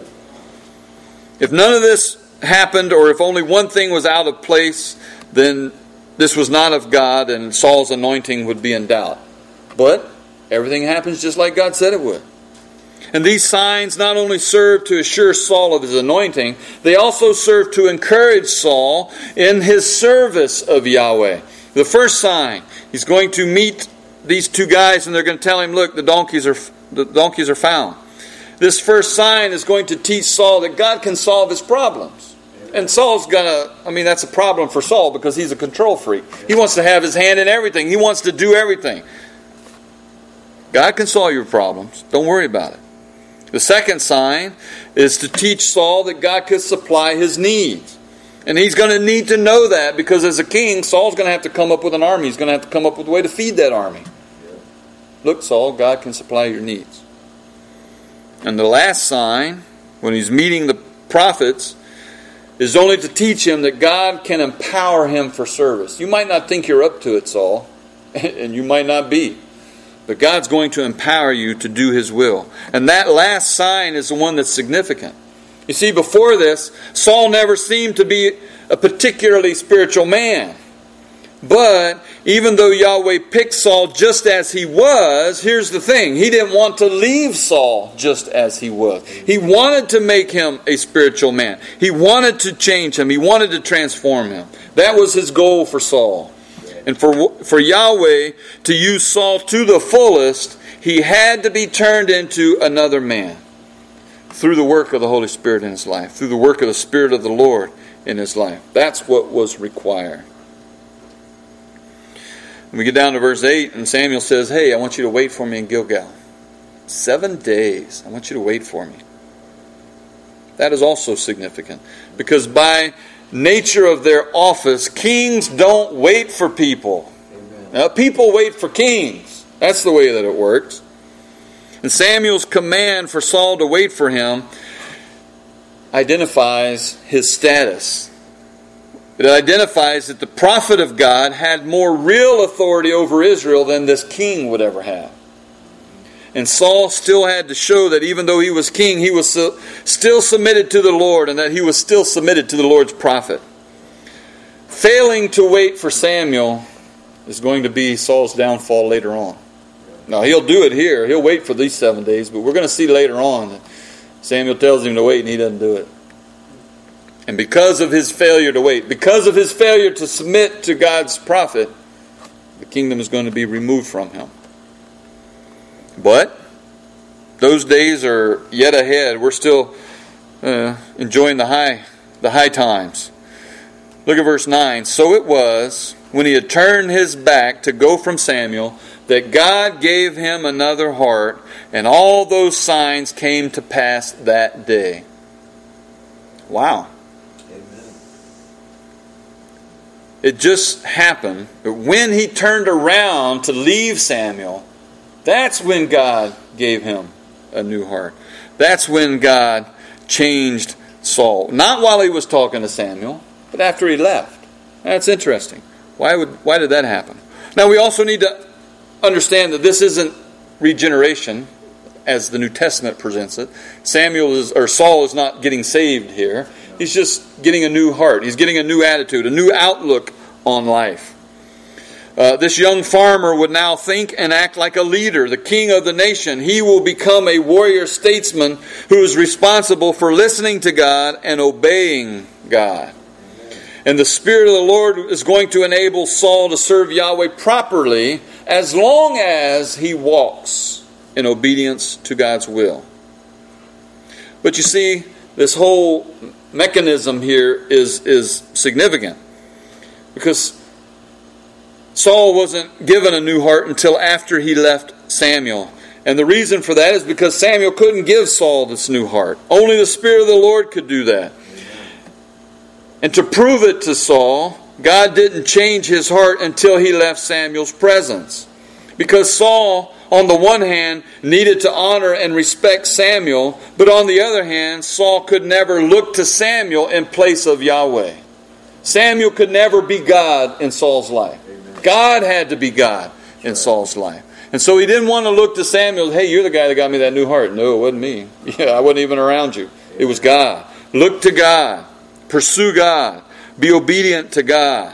If none of this happened, or if only one thing was out of place, then this was not of God and Saul's anointing would be in doubt. But everything happens just like God said it would. And these signs not only serve to assure Saul of his anointing, they also serve to encourage Saul in his service of Yahweh. The first sign, he's going to meet these 2 guys and they're going to tell him, look, the donkeys are found. This first sign is going to teach Saul that God can solve his problems. And Saul's that's a problem for Saul because he's a control freak. He wants to have his hand in everything. He wants to do everything. God can solve your problems. Don't worry about it. The second sign is to teach Saul that God could supply his needs. And he's going to need to know that because as a king, Saul's going to have to come up with an army. He's going to have to come up with a way to feed that army. Look, Saul, God can supply your needs. And the last sign, when he's meeting the prophets, is only to teach him that God can empower him for service. You might not think you're up to it, Saul, and you might not be. But God's going to empower you to do His will. And that last sign is the one that's significant. You see, before this, Saul never seemed to be a particularly spiritual man. But even though Yahweh picked Saul just as he was, here's the thing. He didn't want to leave Saul just as he was. He wanted to make him a spiritual man. He wanted to change him. He wanted to transform him. That was his goal for Saul. And for Yahweh to use Saul to the fullest, he had to be turned into another man through the work of the Holy Spirit in his life, through the work of the Spirit of the Lord in his life. That's what was required. We get down to verse 8, and Samuel says, hey, I want you to wait for me in Gilgal. 7 days. I want you to wait for me. That is also significant. Because by nature of their office, kings don't wait for people. Now, people wait for kings. That's the way that it works. And Samuel's command for Saul to wait for him identifies his status. It identifies that the prophet of God had more real authority over Israel than this king would ever have. And Saul still had to show that even though he was king, he was still submitted to the Lord, and that he was still submitted to the Lord's prophet. Failing to wait for Samuel is going to be Saul's downfall later on. Now, he'll do it here. He'll wait for these 7 days, but we're going to see later on that Samuel tells him to wait and he doesn't do it. And because of his failure to wait, because of his failure to submit to God's prophet, the kingdom is going to be removed from him. But those days are yet ahead. We're still enjoying the high times. Look at verse 9. So it was, when he had turned his back to go from Samuel, that God gave him another heart, and all those signs came to pass that day. Wow. Amen. It just happened that when he turned around to leave Samuel, that's when God gave him a new heart. That's when God changed Saul. Not while he was talking to Samuel, but after he left. That's interesting. Why did that happen? Now we also need to understand that this isn't regeneration as the New Testament presents it. Saul is not getting saved here. He's just getting a new heart. He's getting a new attitude, a new outlook on life. This young farmer would now think and act like a leader, the king of the nation. He will become a warrior statesman who is responsible for listening to God and obeying God. And the Spirit of the Lord is going to enable Saul to serve Yahweh properly as long as he walks in obedience to God's will. But you see, this whole mechanism here is significant. Because Saul wasn't given a new heart until after he left Samuel. And the reason for that is because Samuel couldn't give Saul this new heart. Only the Spirit of the Lord could do that. And to prove it to Saul, God didn't change his heart until he left Samuel's presence. Because Saul, on the one hand, needed to honor and respect Samuel, but on the other hand, Saul could never look to Samuel in place of Yahweh. Samuel could never be God in Saul's life. God had to be God in Saul's life. And so he didn't want to look to Samuel, hey, you're the guy that got me that new heart. No, it wasn't me. Yeah, I wasn't even around you. It was God. Look to God. Pursue God. Be obedient to God.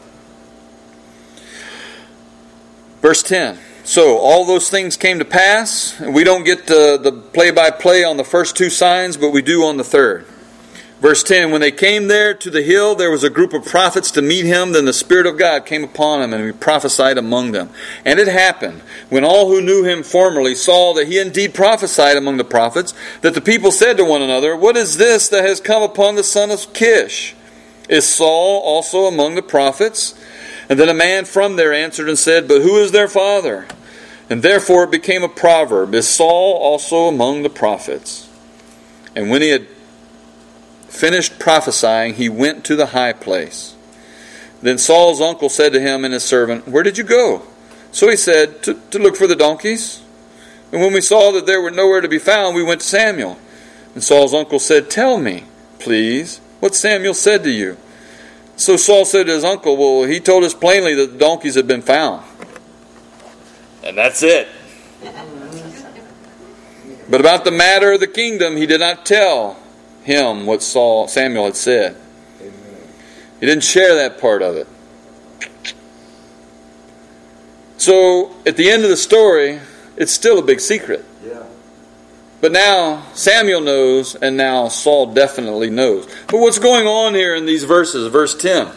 Verse 10. So, all those things came to pass. And we don't get the play-by-play on the first two signs, but we do on the third. Verse 10, when they came there to the hill, there was a group of prophets to meet him. Then the Spirit of God came upon him, and he prophesied among them. And it happened, when all who knew him formerly saw that he indeed prophesied among the prophets, that the people said to one another, what is this that has come upon the son of Kish? Is Saul also among the prophets? And then a man from there answered and said, but who is their father? And therefore it became a proverb, is Saul also among the prophets? And when he had finished prophesying, he went to the high place. Then Saul's uncle said to him and his servant, where did you go? So he said, to look for the donkeys. And when we saw that they were nowhere to be found, we went to Samuel. And Saul's uncle said, tell me, please, what Samuel said to you. So Saul said to his uncle, well, he told us plainly that the donkeys had been found. And that's it. But about the matter of the kingdom, he did not tell him what Samuel had said. He didn't share that part of it. So, at the end of the story, it's still a big secret. Yeah. But now, Samuel knows, and now Saul definitely knows. But what's going on here in these verses? Verse 10.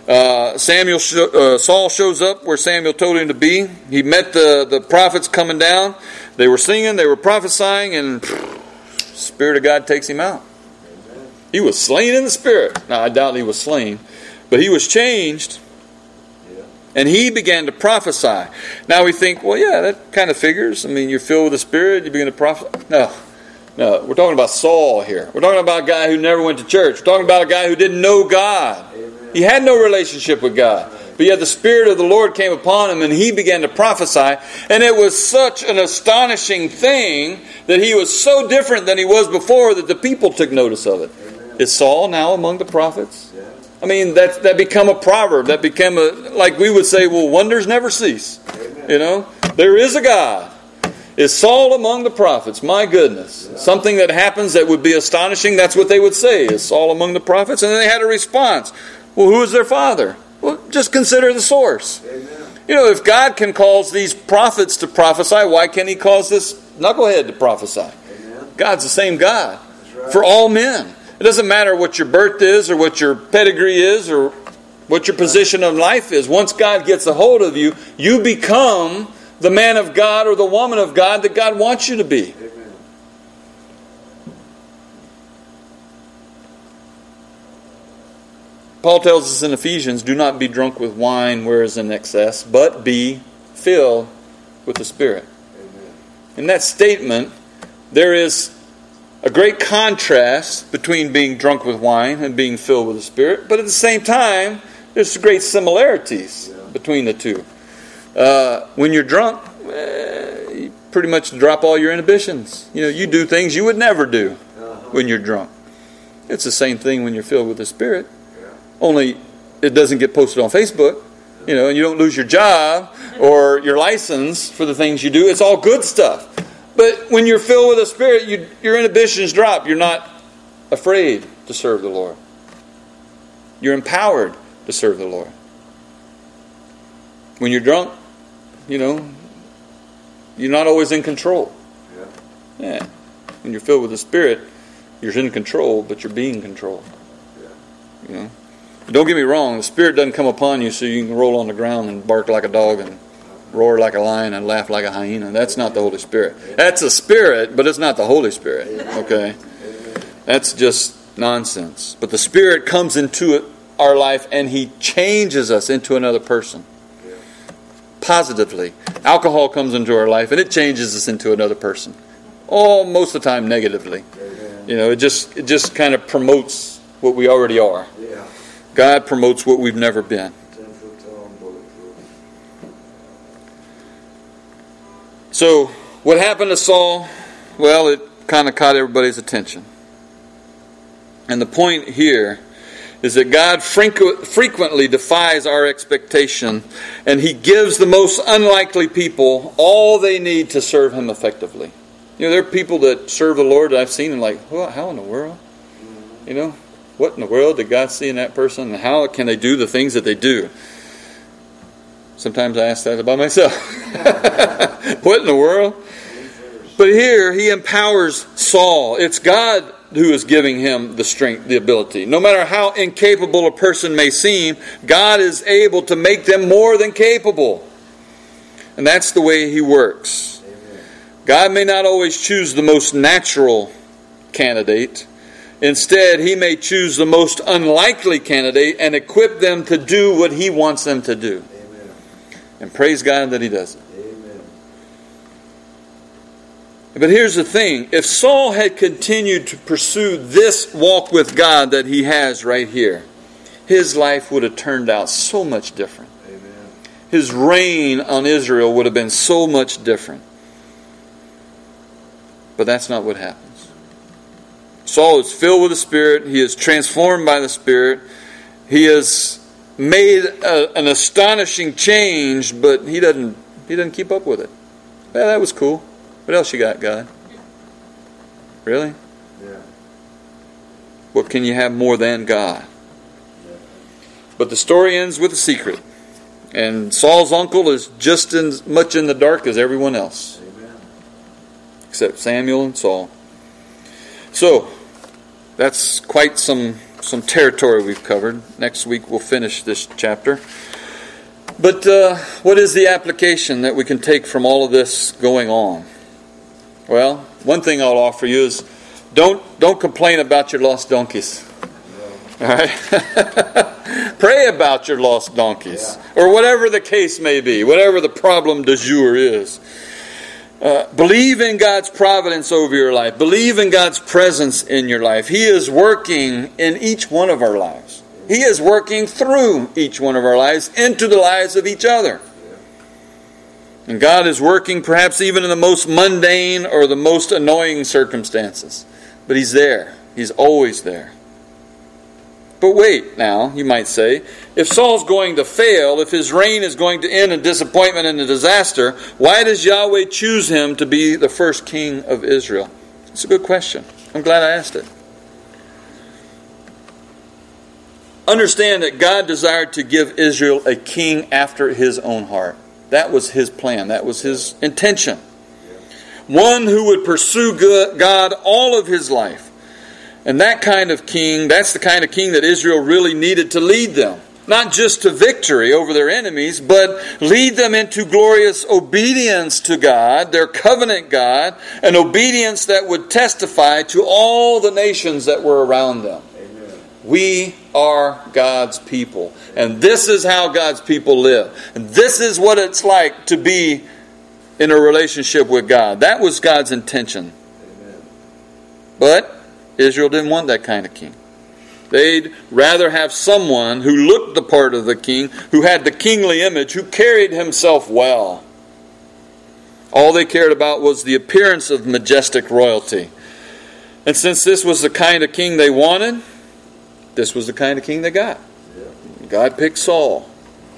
Saul shows up where Samuel told him to be. He met the prophets coming down. They were singing, they were prophesying, and the Spirit of God takes him out. He was slain in the Spirit. Now, I doubt he was slain, but he was changed. Yeah. And he began to prophesy. Now we think, well, yeah, that kind of figures. I mean, you're filled with the Spirit, you begin to prophesy. No, we're talking about Saul here. We're talking about a guy who never went to church. We're talking about a guy who didn't know God. Amen. He had no relationship with God. But yet the Spirit of the Lord came upon him and he began to prophesy. And it was such an astonishing thing that he was so different than he was before that the people took notice of it. Amen. Is Saul now among the prophets? Yeah. I mean, that became a proverb. That became like we would say, well, wonders never cease. Amen. You know, there is a God. Is Saul among the prophets? My goodness. Yeah. Something that happens that would be astonishing, that's what they would say. Is Saul among the prophets? And then they had a response. Well, who is their father? Well, just consider the source. Amen. You know, if God can cause these prophets to prophesy, why can't He cause this knucklehead to prophesy? Amen. God's the same God for all men. It doesn't matter what your birth is or what your pedigree is or what your position in life is. Once God gets a hold of you, you become the man of God or the woman of God that God wants you to be. Amen. Paul tells us in Ephesians, do not be drunk with wine where is in excess, but be filled with the Spirit. Amen. In that statement, there is a great contrast between being drunk with wine and being filled with the Spirit, but at the same time, there's great similarities between the two. When you're drunk, you pretty much drop all your inhibitions. You know, you do things you would never do when you're drunk. It's the same thing when you're filled with the Spirit. Only it doesn't get posted on Facebook, you know, and you don't lose your job or your license for the things you do. It's all good stuff. But when you're filled with the Spirit, your inhibitions drop. You're not afraid to serve the Lord. You're empowered to serve the Lord. When you're drunk, you know, you're not always in control. Yeah. When you're filled with the Spirit, you're in control, but you're being controlled. You know. Don't get me wrong, the Spirit doesn't come upon you so you can roll on the ground and bark like a dog and roar like a lion and laugh like a hyena. That's not the Holy Spirit. That's a spirit, but it's not the Holy Spirit. Okay? That's just nonsense. But the Spirit comes into our life and He changes us into another person. Positively. Alcohol comes into our life and it changes us into another person. Oh, most of the time negatively. You know, it just kind of promotes what we already are. God promotes what we've never been. So, what happened to Saul? Well, it kind of caught everybody's attention. And the point here is that God frequently defies our expectation, and He gives the most unlikely people all they need to serve Him effectively. You know, there are people that serve the Lord that I've seen and like, well, how in the world? You know? What in the world did God see in that person? And how can they do the things that they do? Sometimes I ask that about myself. What in the world? But here, He empowers Saul. It's God who is giving him the strength, the ability. No matter how incapable a person may seem, God is able to make them more than capable. And that's the way He works. God may not always choose the most natural candidate. Instead, He may choose the most unlikely candidate and equip them to do what He wants them to do. Amen. And praise God that He does it. Amen. But here's the thing. If Saul had continued to pursue this walk with God that he has right here, his life would have turned out so much different. Amen. His reign on Israel would have been so much different. But that's not what happened. Saul is filled with the Spirit. He is transformed by the Spirit. He has made an astonishing change, but he doesn't keep up with it. Well, that was cool. What else you got, God? Really? Yeah. What can you have more than God? Yeah. But the story ends with a secret. And Saul's uncle is just as much in the dark as everyone else. Amen. Except Samuel and Saul. So, that's quite some territory we've covered. Next week we'll finish this chapter. But what is the application that we can take from all of this going on? Well, one thing I'll offer you is don't complain about your lost donkeys. All right? Pray about your lost donkeys. Or whatever the case may be. Whatever the problem du jour is. Believe in God's providence over your life. Believe in God's presence in your life. He is working in each one of our lives. He is working through each one of our lives into the lives of each other. And God is working perhaps even in the most mundane or the most annoying circumstances. But He's there. He's always there. But wait now, you might say, if Saul's going to fail, if his reign is going to end in disappointment and a disaster, why does Yahweh choose him to be the first king of Israel? It's a good question. I'm glad I asked it. Understand that God desired to give Israel a king after His own heart. That was His plan. That was His intention. One who would pursue God all of his life. And that kind of king, that's the kind of king that Israel really needed to lead them. Not just to victory over their enemies, but lead them into glorious obedience to God, their covenant God, an obedience that would testify to all the nations that were around them. Amen. We are God's people. And this is how God's people live. And this is what it's like to be in a relationship with God. That was God's intention. Amen. But Israel didn't want that kind of king. They'd rather have someone who looked the part of the king, who had the kingly image, who carried himself well. All they cared about was the appearance of majestic royalty. And since this was the kind of king they wanted, this was the kind of king they got. God picked Saul.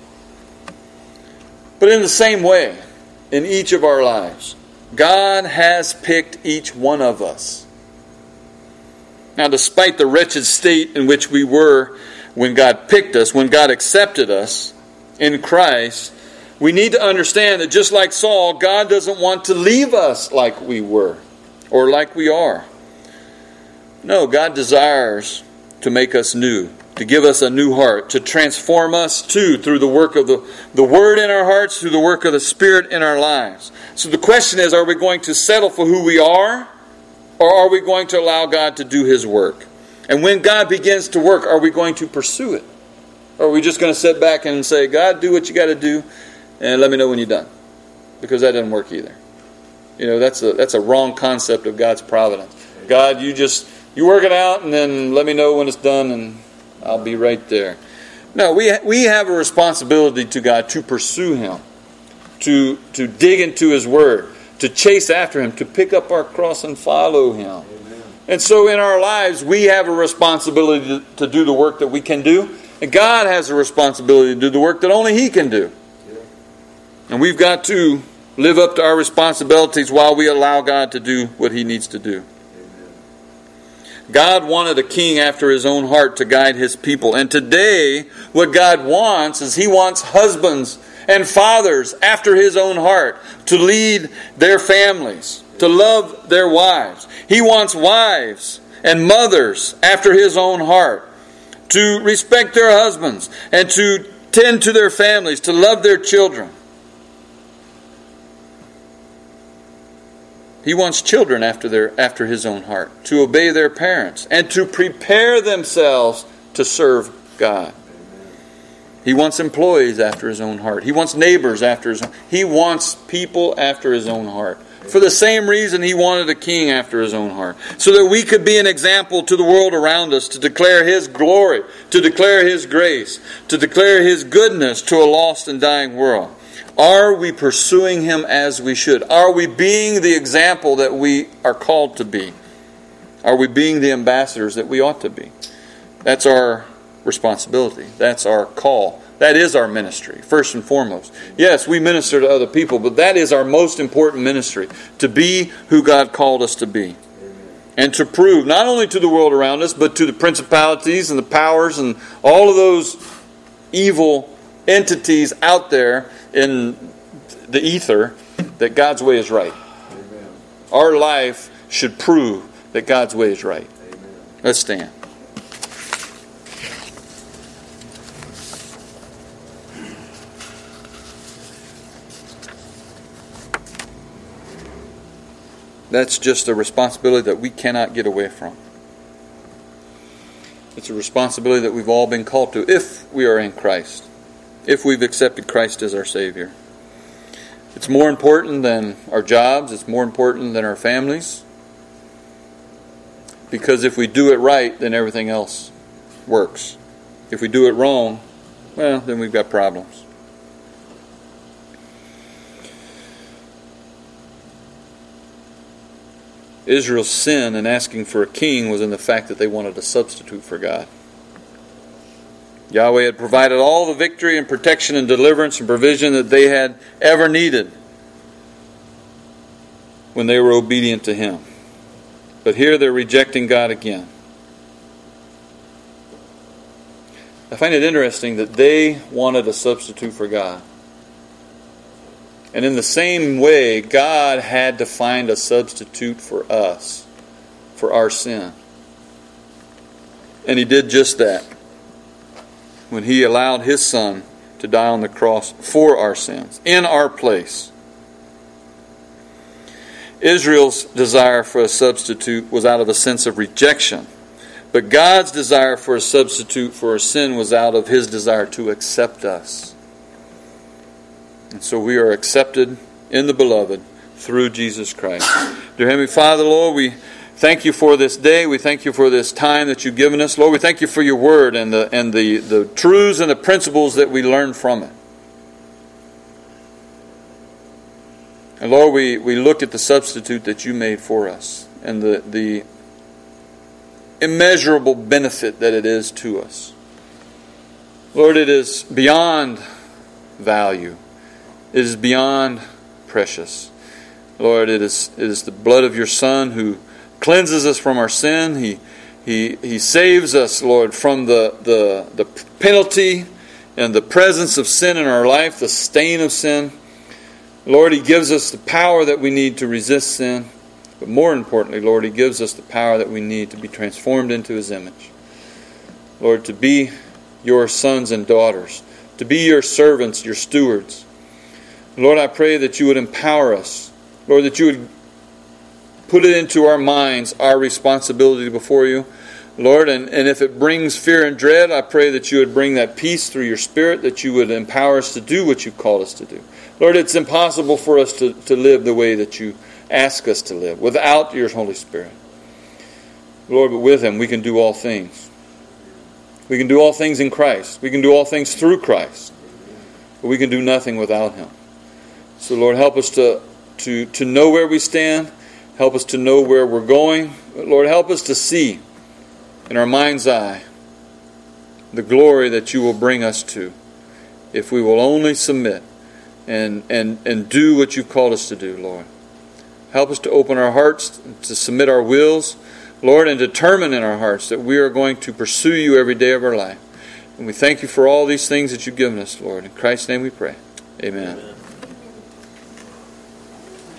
But in the same way, in each of our lives, God has picked each one of us. Now, despite the wretched state in which we were when God picked us, when God accepted us in Christ, we need to understand that just like Saul, God doesn't want to leave us like we were or like we are. No, God desires to make us new, to give us a new heart, to transform us too through the work of the Word in our hearts, through the work of the Spirit in our lives. So the question is, are we going to settle for who we are? Or are we going to allow God to do His work? And when God begins to work, are we going to pursue it? Or are we just going to sit back and say, God, do what you got to do, and let me know when you're done? Because that doesn't work either. You know, that's a wrong concept of God's providence. God, you work it out, and then let me know when it's done, and I'll be right there. No, we have a responsibility to God to pursue Him, to dig into His Word, to chase after Him, to pick up our cross and follow Him. Amen. And so in our lives, we have a responsibility to do the work that we can do. And God has a responsibility to do the work that only He can do. Yeah. And we've got to live up to our responsibilities while we allow God to do what He needs to do. Amen. God wanted a king after His own heart to guide His people. And today, what God wants is He wants husbands and fathers after His own heart to lead their families, to love their wives. He wants wives and mothers after His own heart to respect their husbands and to tend to their families, to love their children. He wants children after His own heart to obey their parents and to prepare themselves to serve God. He wants employees after His own heart. He wants neighbors after His own heart. He wants people after His own heart. For the same reason He wanted a king after His own heart. So that we could be an example to the world around us, to declare His glory, to declare His grace, to declare His goodness to a lost and dying world. Are we pursuing Him as we should? Are we being the example that we are called to be? Are we being the ambassadors that we ought to be? That's our responsibility. That's our call. That is our ministry, first and foremost. Yes, we minister to other people, but that is our most important ministry, to be who God called us to be. And to prove, not only to the world around us, but to the principalities and the powers and all of those evil entities out there in the ether, that God's way is right. Amen. Our life should prove that God's way is right. Amen. Let's stand. That's just a responsibility that we cannot get away from. It's a responsibility that we've all been called to if we are in Christ, if we've accepted Christ as our Savior. It's more important than our jobs. It's more important than our families. Because if we do it right, then everything else works. If we do it wrong, well, then we've got problems. Israel's sin in asking for a king was in the fact that they wanted a substitute for God. Yahweh had provided all the victory and protection and deliverance and provision that they had ever needed when they were obedient to Him. But here they're rejecting God again. I find it interesting that they wanted a substitute for God. And in the same way, God had to find a substitute for us, for our sin. And He did just that when He allowed His Son to die on the cross for our sins, in our place. Israel's desire for a substitute was out of a sense of rejection. But God's desire for a substitute for our sin was out of His desire to accept us. And so we are accepted in the Beloved through Jesus Christ. Dear Heavenly Father, Lord, we thank You for this day. We thank You for this time that You've given us. Lord, we thank You for Your Word and the truths and the principles that we learn from it. And Lord, we look at the substitute that You made for us and the immeasurable benefit that it is to us. Lord, it is beyond value. It is beyond precious. Lord, it is the blood of Your Son who cleanses us from our sin. He saves us, Lord, from the penalty and the presence of sin in our life, the stain of sin. Lord, He gives us the power that we need to resist sin. But more importantly, Lord, He gives us the power that we need to be transformed into His image. Lord, to be Your sons and daughters, to be Your servants, Your stewards. Lord, I pray that You would empower us. Lord, that You would put it into our minds, our responsibility before You. Lord, and if it brings fear and dread, I pray that You would bring that peace through Your Spirit, that You would empower us to do what You've called us to do. Lord, it's impossible for us to live the way that You ask us to live without Your Holy Spirit. Lord, but with Him we can do all things. We can do all things in Christ. We can do all things through Christ. But we can do nothing without Him. So Lord, help us to know where we stand. Help us to know where we're going. But Lord, help us to see in our mind's eye the glory that You will bring us to if we will only submit and do what You've called us to do, Lord. Help us to open our hearts, to submit our wills, Lord, and determine in our hearts that we are going to pursue You every day of our life. And we thank You for all these things that You've given us, Lord. In Christ's name we pray. Amen. Amen.